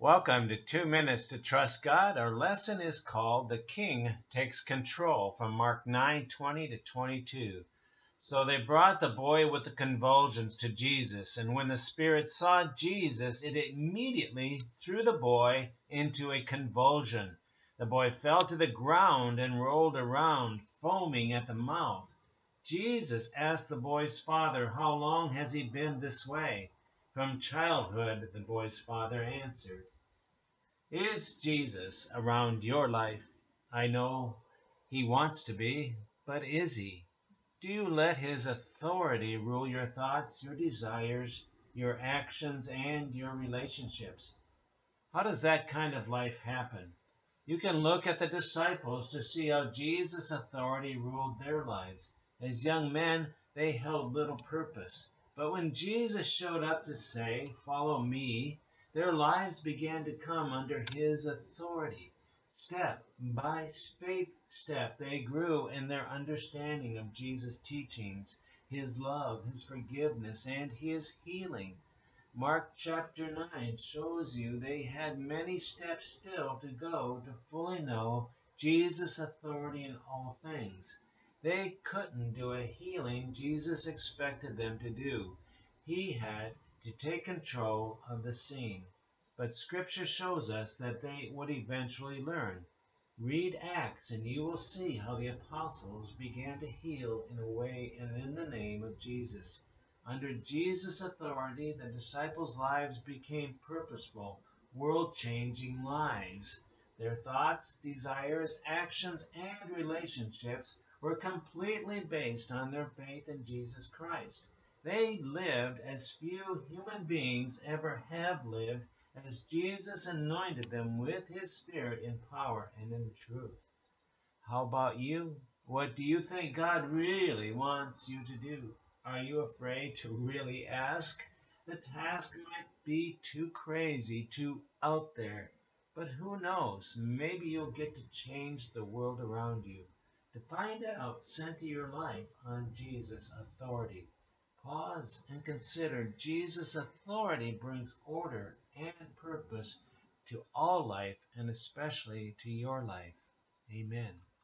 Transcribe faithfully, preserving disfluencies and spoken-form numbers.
Welcome to Two Minutes to Trust God. Our lesson is called The King Takes Control from Mark nine twenty to twenty-two. So they brought the boy with the convulsions to Jesus, and when the spirit saw Jesus, it immediately threw the boy into a convulsion. The boy fell to the ground and rolled around, foaming at the mouth. Jesus asked the boy's father, "How long has he been this way?" "From childhood," the boy's father answered. Is Jesus around your life? I know he wants to be, but is he? Do you let his authority rule your thoughts, your desires, your actions, and your relationships? How does that kind of life happen? You can look at the disciples to see how Jesus' authority ruled their lives. As young men, they held little purpose. But when Jesus showed up to say, "Follow me," their lives began to come under his authority. Step by faith step, they grew in their understanding of Jesus' teachings, his love, his forgiveness, and his healing. Mark chapter nine shows you they had many steps still to go to fully know Jesus' authority in all things. They couldn't do a healing Jesus expected them to do. He had to take control of the scene. But Scripture shows us that they would eventually learn. Read Acts and you will see how the apostles began to heal in a way and in the name of Jesus. Under Jesus' authority, the disciples' lives became purposeful, world-changing lives. Their thoughts, desires, actions, and relationships were completely based on their faith in Jesus Christ. They lived as few human beings ever have lived, as Jesus anointed them with his Spirit in power and in truth. How about you? What do you think God really wants you to do? Are you afraid to really ask? The task might be too crazy, too out there. But who knows? Maybe you'll get to change the world around you. To find out, center your life on Jesus' authority. Pause and consider Jesus' authority brings order and purpose to all life, and especially to your life. Amen.